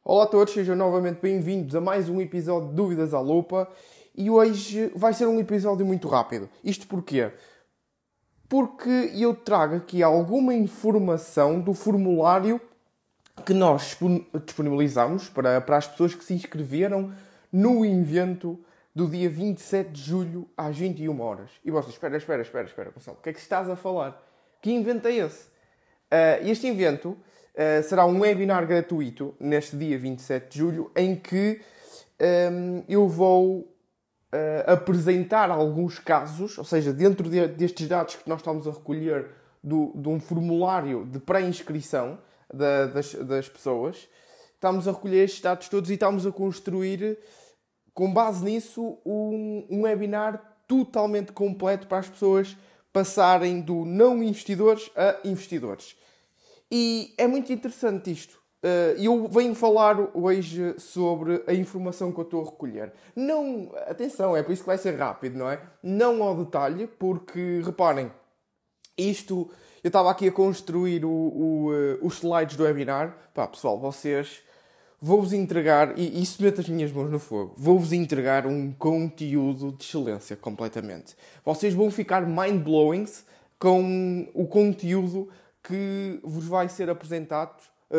Olá a todos, sejam novamente bem-vindos a mais um episódio de Dúvidas à Lupa e hoje vai ser um episódio muito rápido. Isto porquê? Porque eu trago aqui alguma informação do formulário que nós disponibilizamos para as pessoas que se inscreveram no evento do dia 27 de julho às 21 horas. E vocês, espera, Gonçalo, o que é que estás a falar? Que evento é esse? Este evento será um webinar gratuito neste dia 27 de julho em que eu vou apresentar alguns casos, ou seja, dentro destes dados que nós estamos a recolher de um formulário de pré-inscrição das pessoas, estamos a recolher estes dados todos e estamos a construir, com base nisso, um webinar totalmente completo para as pessoas passarem do não investidores a investidores. E é muito interessante isto. Eu venho falar hoje sobre a informação que eu estou a recolher. Não, atenção, é por isso que vai ser rápido, não é? Não ao detalhe, porque, reparem, isto, eu estava aqui a construir os slides do webinar. Pá, pessoal, vou-vos entregar, e isso mete as minhas mãos no fogo, vou-vos entregar um conteúdo de excelência completamente. Vocês vão ficar mind-blowing com o conteúdo que vos vai ser apresentado,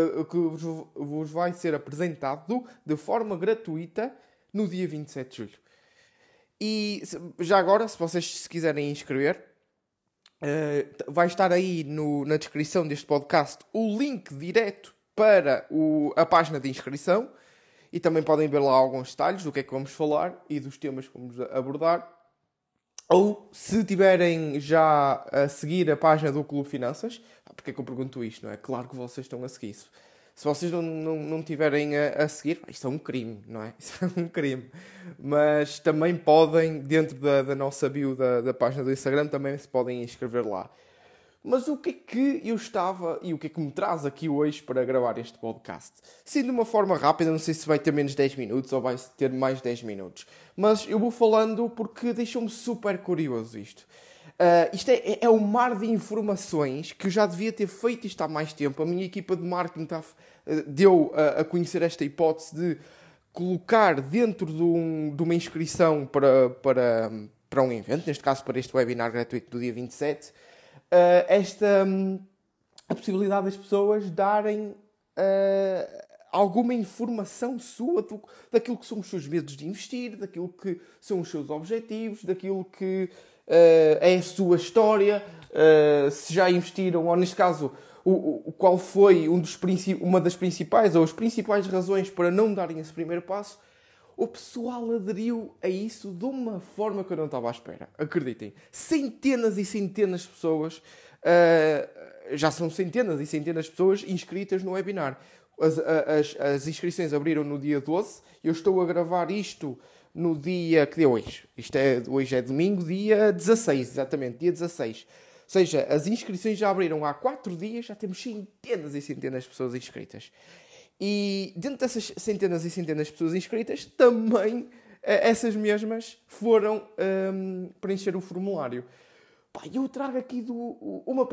de forma gratuita no dia 27 de julho. E já agora, se vocês se quiserem inscrever, vai estar aí na descrição deste podcast o link direto para a página de inscrição e também podem ver lá alguns detalhes do que é que vamos falar e dos temas que vamos abordar. Ou, se tiverem já a seguir a página do Clube Finanças, porque é que eu pergunto isto, não é? Claro que vocês estão a seguir isso. Se vocês não tiverem a seguir, isto é um crime, não é? Isso é um crime. Mas também podem, dentro da nossa bio da página do Instagram, também se podem inscrever lá. Mas o que é que eu estava e o que é que me traz aqui hoje para gravar este podcast? Sim, de uma forma rápida, não sei se vai ter menos 10 minutos ou vai ter mais 10 minutos. Mas eu vou falando porque deixou-me super curioso isto. Isto é um mar de informações que eu já devia ter feito isto há mais tempo. A minha equipa de marketing deu a conhecer esta hipótese de colocar dentro de uma inscrição para um evento, neste caso para este webinar gratuito do dia 27, a possibilidade das pessoas darem alguma informação sua daquilo que são os seus medos de investir, daquilo que são os seus objetivos, daquilo que é a sua história, se já investiram, ou neste caso, qual foi uma das principais ou as principais razões para não darem esse primeiro passo. O pessoal aderiu a isso de uma forma que eu não estava à espera. Acreditem. Centenas e centenas de pessoas, já são centenas e centenas de pessoas inscritas no webinar. As inscrições abriram no dia 12. Eu estou a gravar isto no dia... Que dia é hoje? Hoje é domingo, dia 16, exatamente, dia 16. Ou seja, as inscrições já abriram há 4 dias, já temos centenas e centenas de pessoas inscritas. E dentro dessas centenas e centenas de pessoas inscritas, também essas mesmas foram preencher o formulário. Eu trago aqui um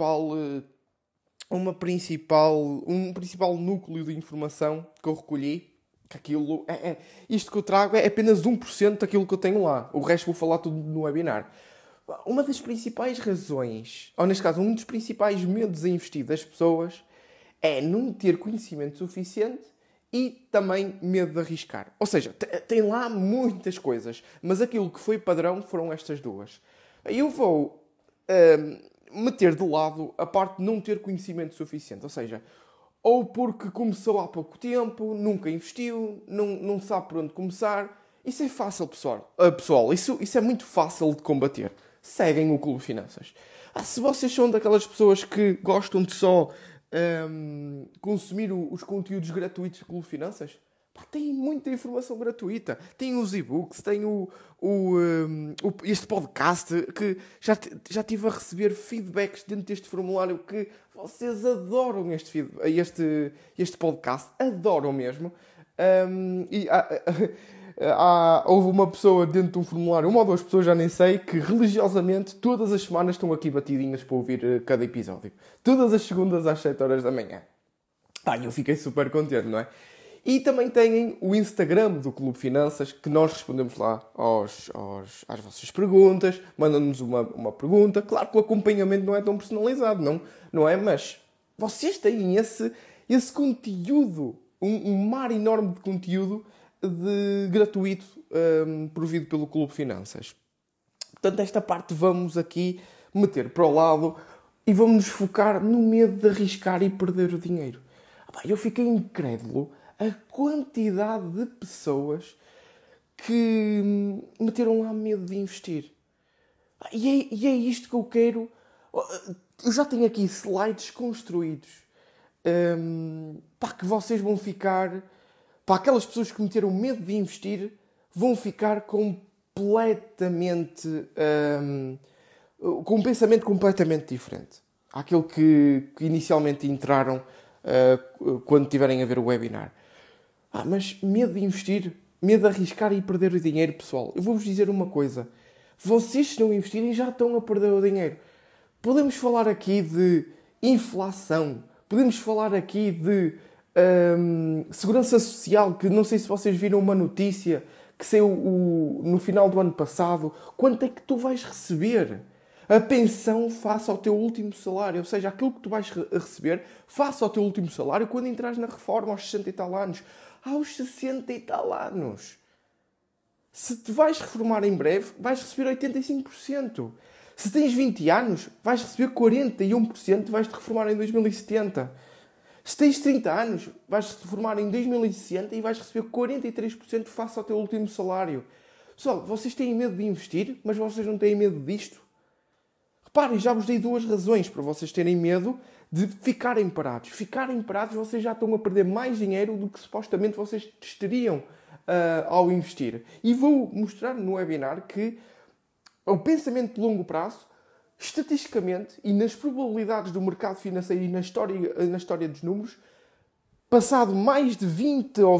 principal núcleo de informação que eu recolhi, que aquilo isto que eu trago é apenas 1% daquilo que eu tenho lá. O resto vou falar tudo no webinar. Uma das principais razões, ou neste caso, um dos principais medos a investir das pessoas é não ter conhecimento suficiente e também medo de arriscar. Ou seja, tem lá muitas coisas, mas aquilo que foi padrão foram estas duas. Eu vou meter de lado a parte de não ter conhecimento suficiente. Ou seja, ou porque começou há pouco tempo, nunca investiu, não sabe por onde começar. Isso é fácil, pessoal. Isso é muito fácil de combater. Seguem o Clube Finanças. Se vocês são daquelas pessoas que gostam de só consumir os conteúdos gratuitos do Clube Finanças, tem muita informação gratuita. Tem os e-books, tem este podcast, que já estive a receber feedbacks dentro deste formulário que vocês adoram este podcast. Adoram mesmo. Houve uma pessoa dentro de um formulário, uma ou duas pessoas, já nem sei, que religiosamente todas as semanas estão aqui batidinhas para ouvir cada episódio. Todas as segundas às 7 horas da manhã. Eu fiquei super contente, não é? E também têm o Instagram do Clube Finanças, que nós respondemos lá às vossas perguntas, mandam-nos uma pergunta. Claro que o acompanhamento não é tão personalizado, não é? Mas vocês têm esse conteúdo, um mar enorme de conteúdo gratuito provido pelo Clube Finanças. Portanto, esta parte vamos aqui meter para o lado e vamos nos focar no medo de arriscar e perder o dinheiro. Eu fiquei incrédulo a quantidade de pessoas que meteram lá medo de investir. E é isto que eu quero. Eu já tenho aqui slides construídos para que vocês vão ficar... Para aquelas pessoas que meteram medo de investir, vão ficar completamente... com um pensamento completamente diferente àquele que inicialmente entraram quando tiverem a ver o webinar. Mas medo de investir, medo de arriscar e perder o dinheiro, pessoal. Eu vou-vos dizer uma coisa. Vocês, se não investirem, já estão a perder o dinheiro. Podemos falar aqui de inflação. Podemos falar aqui de segurança social, que não sei se vocês viram uma notícia que saiu no final do ano passado. Quanto é que tu vais receber? A pensão face ao teu último salário. Ou seja, aquilo que tu vais receber face ao teu último salário quando entras na reforma aos 60 e tal anos. Aos 60 e tal anos. Se te vais reformar em breve, vais receber 85%. Se tens 20 anos, vais receber 41% e vais-te reformar em 2070. Se tens 30 anos, vais-te reformar em 2060 e vais receber 43% face ao teu último salário. Pessoal, vocês têm medo de investir, mas vocês não têm medo disto? Reparem, já vos dei 2 razões para vocês terem medo de ficarem parados. Ficarem parados, vocês já estão a perder mais dinheiro do que supostamente vocês teriam ao investir. E vou mostrar no webinar que o pensamento de longo prazo, estatisticamente e nas probabilidades do mercado financeiro e na história dos números, passado mais de 20 ou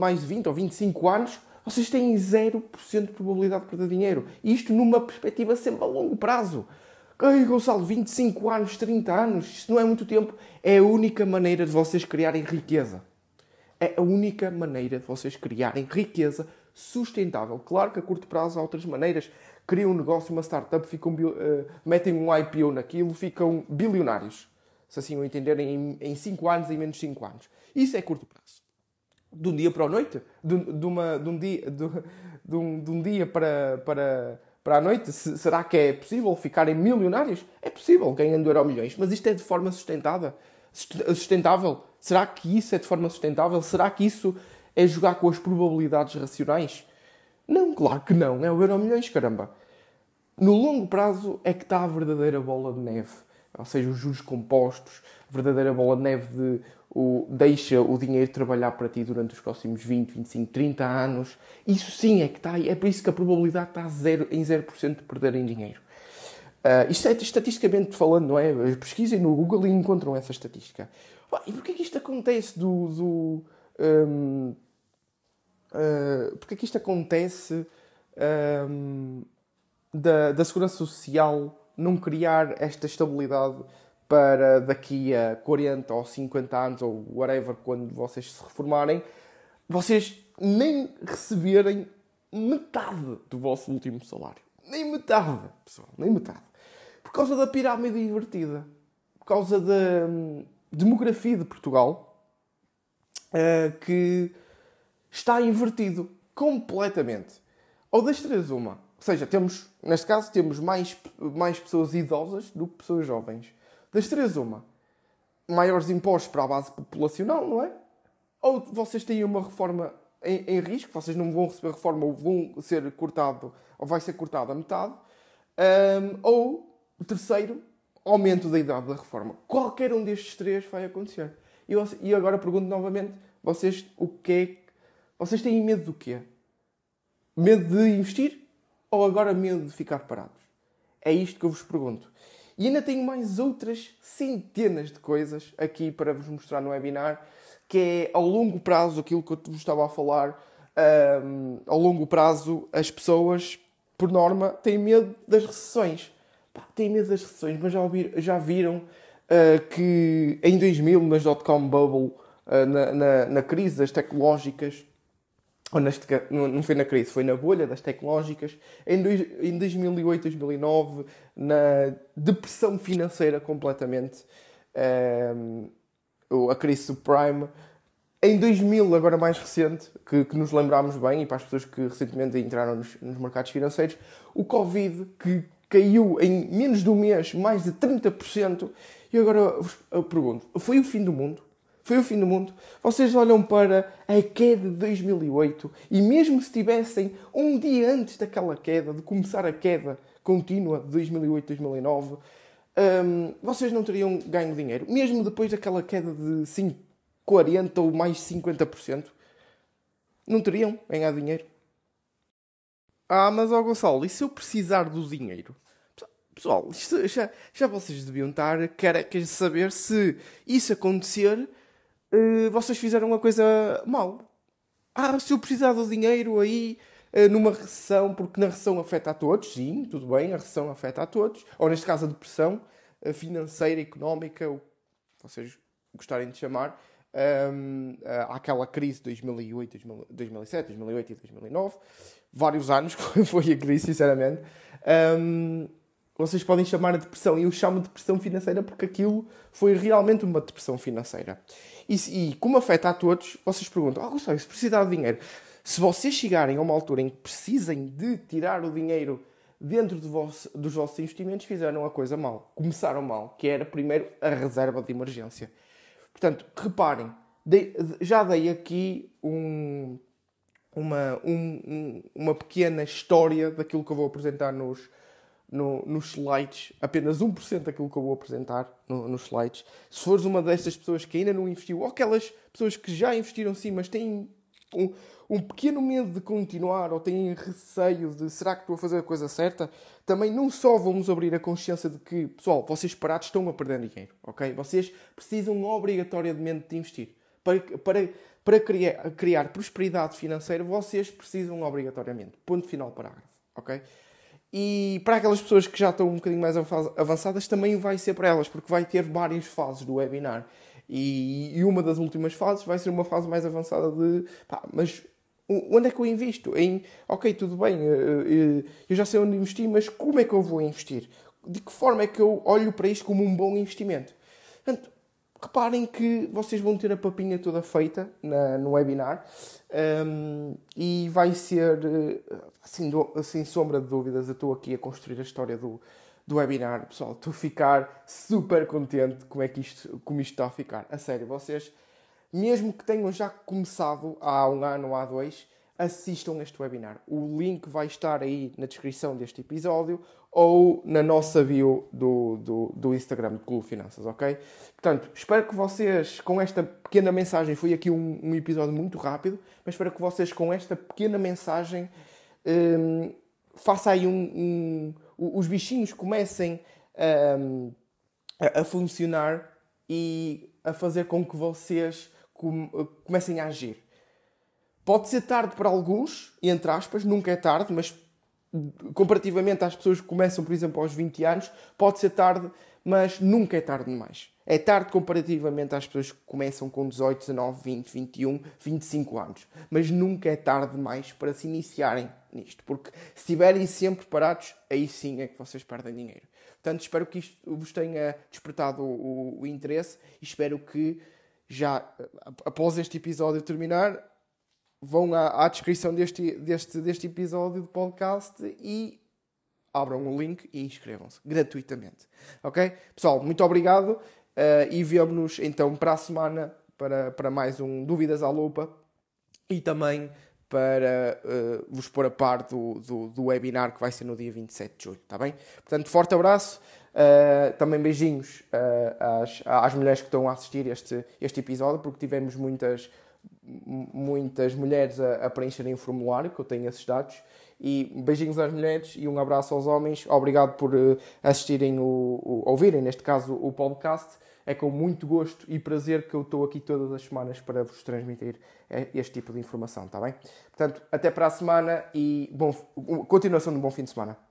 25 anos, vocês têm 0% de probabilidade de perder dinheiro. E isto numa perspectiva sempre a longo prazo. Ai, Gonçalo, 25 anos, 30 anos, isso não é muito tempo. É a única maneira de vocês criarem riqueza. É a única maneira de vocês criarem riqueza sustentável. Claro que a curto prazo há outras maneiras. Criam um negócio, uma startup, metem um IPO naquilo, ficam bilionários. Se assim o entenderem, em 5 anos, em menos de 5 anos. Isso é curto prazo. De um dia para a noite? De um dia para a noite? Será que é possível ficarem milionários? É possível, ganhando euromilhões. Mas isto é de forma sustentável? Será que isso é de forma sustentável? Será que isso é jogar com as probabilidades racionais? Não, claro que não. É o euromilhões, caramba. No longo prazo é que está a verdadeira bola de neve. Ou seja, os juros compostos, a verdadeira bola de neve deixa o dinheiro trabalhar para ti durante os próximos 20, 25, 30 anos. Isso sim é que está aí. É por isso que a probabilidade está em 0% de perderem dinheiro. Isto é estatisticamente falando, não é? Pesquisem no Google e encontram essa estatística. E porquê que isto acontece porquê que isto acontece da Segurança Social não criar esta estabilidade para daqui a 40 ou 50 anos ou whatever, quando vocês se reformarem, vocês nem receberem metade do vosso último salário. Nem metade, pessoal, nem metade. Por causa da pirâmide invertida. Por causa da demografia de Portugal, que está invertido completamente. Ou das 3 uma. Ou seja, neste caso, temos mais pessoas idosas do que pessoas jovens. Das 3 uma. Maiores impostos para a base populacional, não é? Ou vocês têm uma reforma em risco, vocês não vão receber reforma ou vai ser cortado a metade. Ou, o terceiro, aumento da idade da reforma. Qualquer um destes 3 vai acontecer. E agora pergunto novamente, vocês têm medo do quê? Medo de investir? Ou agora medo de ficar parados? É isto que eu vos pergunto. E ainda tenho mais outras centenas de coisas aqui para vos mostrar no webinar, que é ao longo prazo, aquilo que eu vos estava a falar, ao longo prazo as pessoas, por norma, têm medo das recessões. Têm medo das recessões, mas já viram que em 2000, nas dot-com bubble, na crise das tecnológicas, ou não foi na crise, foi na bolha das tecnológicas, em 2008, 2009, na depressão financeira completamente, a crise subprime. Em 2000, agora mais recente, que nos lembramos bem, e para as pessoas que recentemente entraram nos mercados financeiros, o Covid, que caiu em menos de um mês mais de 30%, e agora eu pergunto, foi o fim do mundo? Foi o fim do mundo? Vocês olham para a queda de 2008 e mesmo se tivessem um dia antes daquela queda, de começar a queda contínua de 2008, 2009, vocês não teriam ganho dinheiro. Mesmo depois daquela queda de 40% ou mais 50%, não teriam ganhado dinheiro. Mas Gonçalo, e se eu precisar do dinheiro? Pessoal, já vocês deviam estar carecas de saber se isso acontecer, vocês fizeram uma coisa mal. Se eu precisar do dinheiro aí numa recessão, porque na recessão afeta a todos, sim, tudo bem, a recessão afeta a todos, ou neste caso a depressão financeira, económica, o que vocês gostarem de chamar, àquela crise de 2008, 2007, 2008 e 2009, vários anos que foi a crise, sinceramente. Vocês podem chamar a depressão, e eu chamo de depressão financeira porque aquilo foi realmente uma depressão financeira. E como afeta a todos, vocês perguntam, Gustavo, se precisar de dinheiro, se vocês chegarem a uma altura em que precisem de tirar o dinheiro dentro dos vossos investimentos, fizeram a coisa mal. Começaram mal, que era primeiro a reserva de emergência. Portanto, reparem, já dei aqui uma pequena história daquilo que eu vou apresentar nos slides, apenas 1% daquilo que eu vou apresentar nos slides. Se fores uma destas pessoas que ainda não investiu, ou aquelas pessoas que já investiram sim, mas têm um pequeno medo de continuar, ou têm receio de será que estou a fazer a coisa certa, também não só vamos abrir a consciência de que, pessoal, vocês parados estão a perder dinheiro, ok? Vocês precisam obrigatoriamente de investir. Para criar prosperidade financeira, vocês precisam obrigatoriamente. Ponto final, parágrafo, ok? E para aquelas pessoas que já estão um bocadinho mais avançadas, também vai ser para elas, porque vai ter várias fases do webinar. E uma das últimas fases vai ser uma fase mais avançada de... mas onde é que eu invisto? Ok, tudo bem, eu já sei onde investir, mas como é que eu vou investir? De que forma é que eu olho para isto como um bom investimento? Portanto, reparem que vocês vão ter a papinha toda feita no webinar, e vai ser, sem sombra de dúvidas, eu estou aqui a construir a história do webinar. Pessoal, estou a ficar super contente como isto está a ficar. A sério, vocês, mesmo que tenham já começado há um ano ou há dois, assistam este webinar. O link vai estar aí na descrição deste episódio ou na nossa bio do Instagram do Clube Finanças, ok? Portanto, espero que vocês, com esta pequena mensagem, foi aqui um episódio muito rápido, mas espero que vocês, com esta pequena mensagem, façam aí os bichinhos comecem a funcionar e a fazer com que vocês comecem a agir. Pode ser tarde para alguns, entre aspas, nunca é tarde, mas comparativamente às pessoas que começam, por exemplo, aos 20 anos, pode ser tarde, mas nunca é tarde demais. É tarde comparativamente às pessoas que começam com 18, 19, 20, 21, 25 anos. Mas nunca é tarde demais para se iniciarem nisto. Porque se estiverem sempre parados, aí sim é que vocês perdem dinheiro. Portanto, espero que isto vos tenha despertado o interesse e espero que já, após este episódio terminar, vão à descrição deste episódio do podcast e abram o link e inscrevam-se gratuitamente. Ok? Pessoal, muito obrigado e vemo-nos então para a semana para mais um Dúvidas à Lupa e também para vos pôr a par do webinar que vai ser no dia 27 de julho. Está bem? Portanto, forte abraço. Também beijinhos às mulheres que estão a assistir este episódio, porque tivemos muitas mulheres a preencherem o formulário, que eu tenho esses dados. E beijinhos às mulheres e um abraço aos homens. Obrigado por assistirem ouvirem, neste caso, o podcast. É com muito gosto e prazer que eu estou aqui todas as semanas para vos transmitir este tipo de informação, está bem? Portanto, até para a semana e continuação de um bom fim de semana.